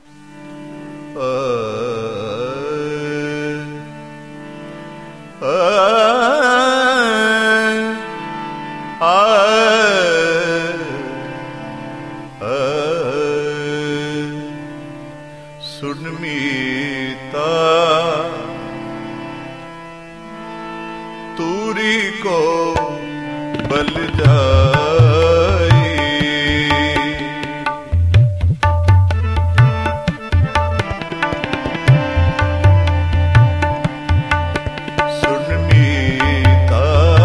सुन मीता तूरी को बल जाई, सुन मीता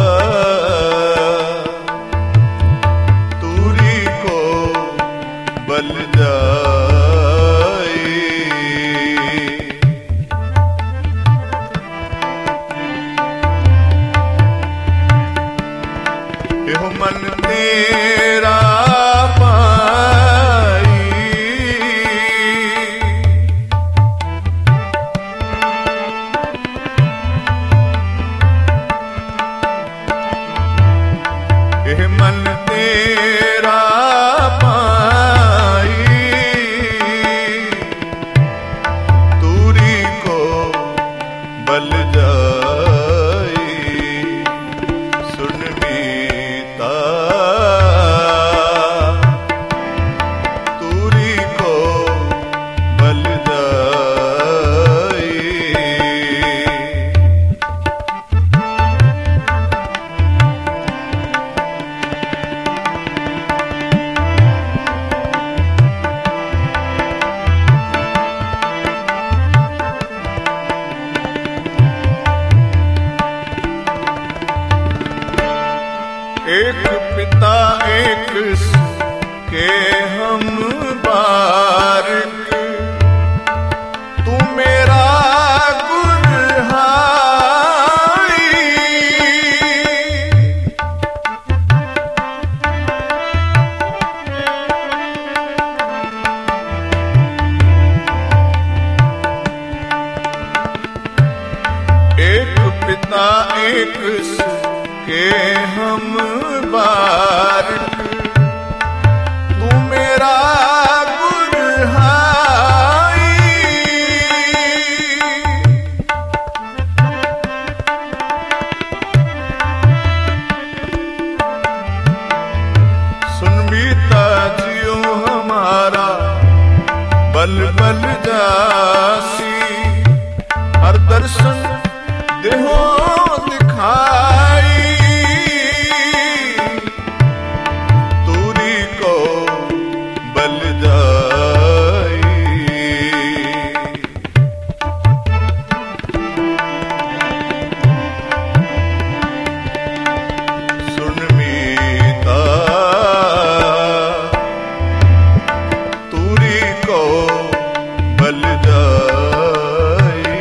तूरी को बल जाई। एहो मन तेरा पाई, एह मन तेरा पाई, तूरी को बल जाई। सुन मीता तूरी को बल जाई। एक पिता एक के हम बारिक, तू मेरा गुरहाई। एक पिता एक के हम बारिक, तू मेरा गुरहाई। सुन मीता जियो हमारा बल बल जासी, हर दर्शन देहो दिखाई। तूरी को बल जाई। सुन मीता तूरी को बल जाई।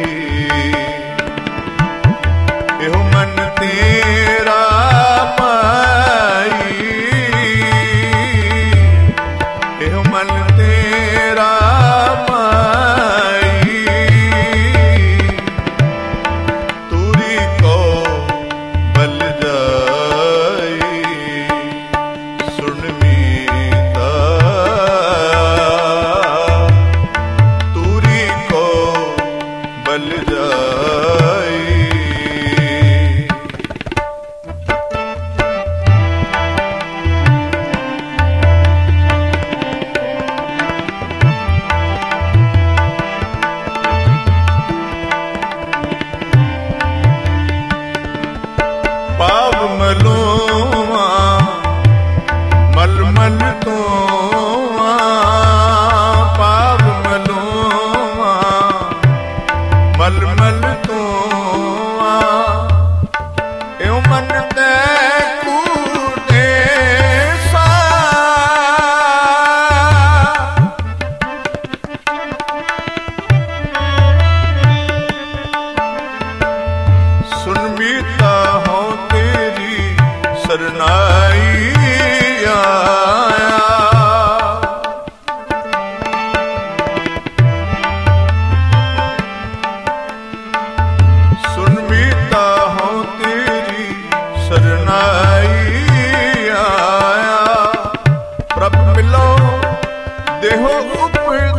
एहो मन तेरा पाई, एहो मन तेरा पाई, तूरी को बल जाई। सुन मीता तूरी को बल जाई। पाव मलोवा मलमल तो पाव मलोवा मलमल तो एव मन ते कूटे सा। सुन मीता हो तेरी सरनाई आया। सुन मीता हो तेरी सरनाई आया। प्रभ मिलो देहो उपदेश,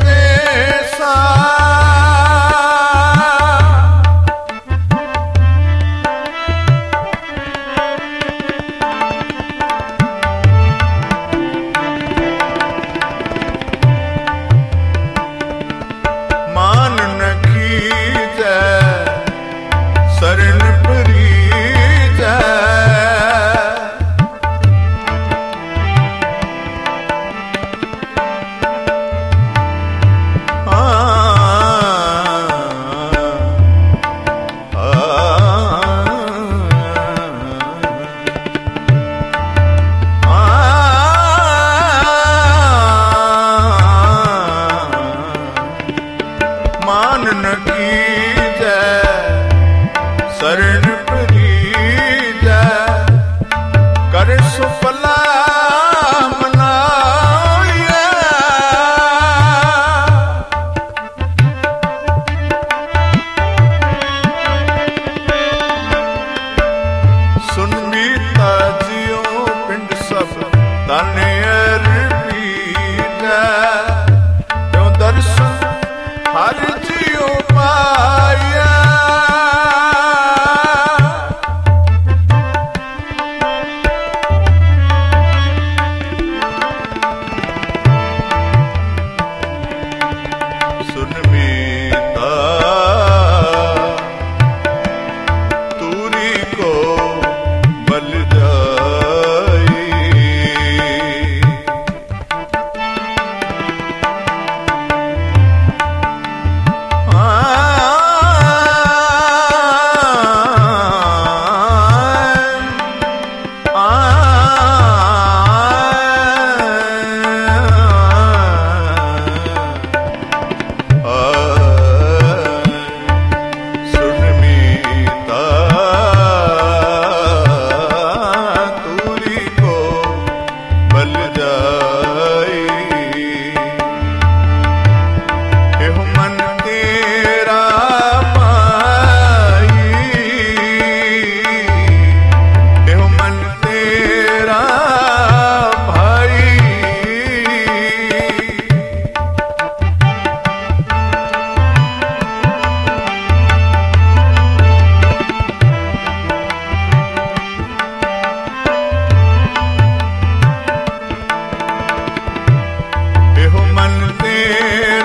मन तेरा